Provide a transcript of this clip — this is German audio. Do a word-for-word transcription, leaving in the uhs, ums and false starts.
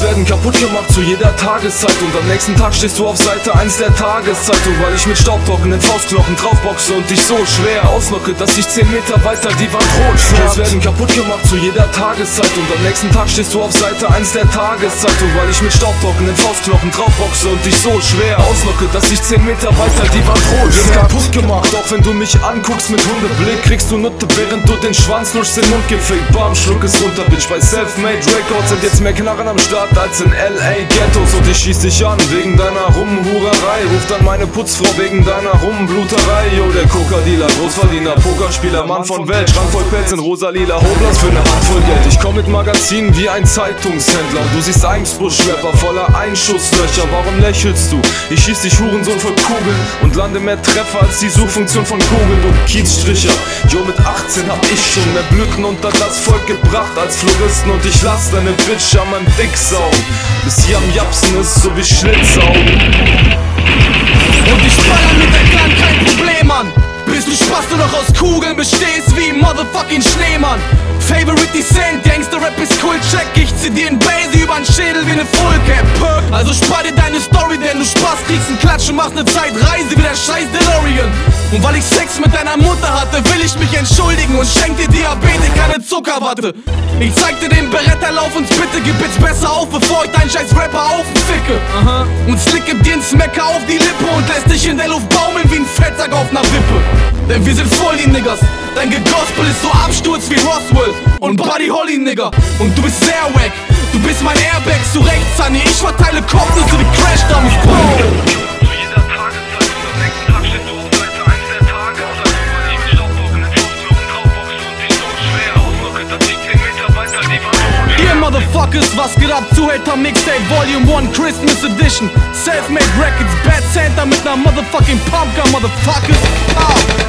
Fotos werden kaputt gemacht zu jeder Tageszeit. Und am nächsten Tag stehst du auf Seite eins der Tageszeitung, weil ich mit staubtrockenen Faustknochen draufboxe und dich so schwer auslocke, dass ich zehn Meter weiter die Wand rot färbt. Fotos werden kaputt gemacht zu jeder Tageszeit. Und am nächsten Tag stehst du auf Seite eins der Tageszeitung, weil ich mit staubtrockenen Faustknochen draufboxe und dich so schwer auslocke, dass ich zehn Meter weiter die Wand rot färbt. Kaputt gemacht, auch wenn du mich anguckst mit Hundeblick, kriegst du Nutte, während du den Schwanz luschst, den Mund gefickt. Bam, schluck es runter, Bitch, bei Selfmade Records sind jetzt mehr Knarren am Start als in L A Ghettos. Und ich schieß dich an wegen deiner Rumhurerei, ruf dann meine Putzfrau wegen deiner Rumbluterei. Yo, der Coca-Dealer, Großverdiener, Pokerspieler, Mann von Welt, Schrank voll Pelz in rosa-lila Hoblas für ne Handvoll Geld. Ich komm mit Magazinen wie ein Zeitungshändler und du siehst Einspussschlepper voller Einschusslöcher. Warum lächelst du? Ich schieß dich Hurensohn voll Kugeln und lande mehr Treffer als die Suchfunktion von Kugeln. Du Kiezstricher, yo, mit achtzehn hab ich schon mehr Blüten unter das Volk gebracht als Floristen. Und ich lass deine Bitch an meinem Dick saugen, bis sie am Japsen ist, so wie Schlitzaugen. Und ich baller mit der Gun, kein Problem, Mann. Bis du Spaß nur noch aus Kugeln bestehst wie motherfucking Schneemann. Favorite Descent, Gangster-Rap ist cool, check. Ich zieh dir ein Basie übern Schädel wie ne Fullcap. Also spar dir deine Story, denn du Spaß kriegst einen Klatsch und machst ne Zeitreise wie der scheiß DeLorean. Und weil ich Sex mit deiner Mutter hatte, will ich mich entschuldigen und schenk dir Diabetes, keine Zuckerwatte. Ich zeig dir den Beretta, lauf uns bitte, gib jetzt besser auf, bevor ich deinen scheiß Rapper aufficke. Aha. Und Slick gibt dir ein Smacker auf die Lippe und lässt dich in der Luft baumeln wie ein Fettsack auf ner Wippe. Denn wir sind voll die Niggas, dein Gegospel ist so Absturz wie Roswell und Buddy Holly, Nigga. Und du bist sehr wack, du bist mein Airbag, zu Recht, Sunny. Ich verteile Kopfnüsse wie Crash-Dummies, Bro. Motherfuckers, was geht ab? Zuhälter Mixtape Volume one Christmas Edition. Selfmade Records, Bad Santa mit ner motherfucking Pumpgun, Motherfuckers. Au.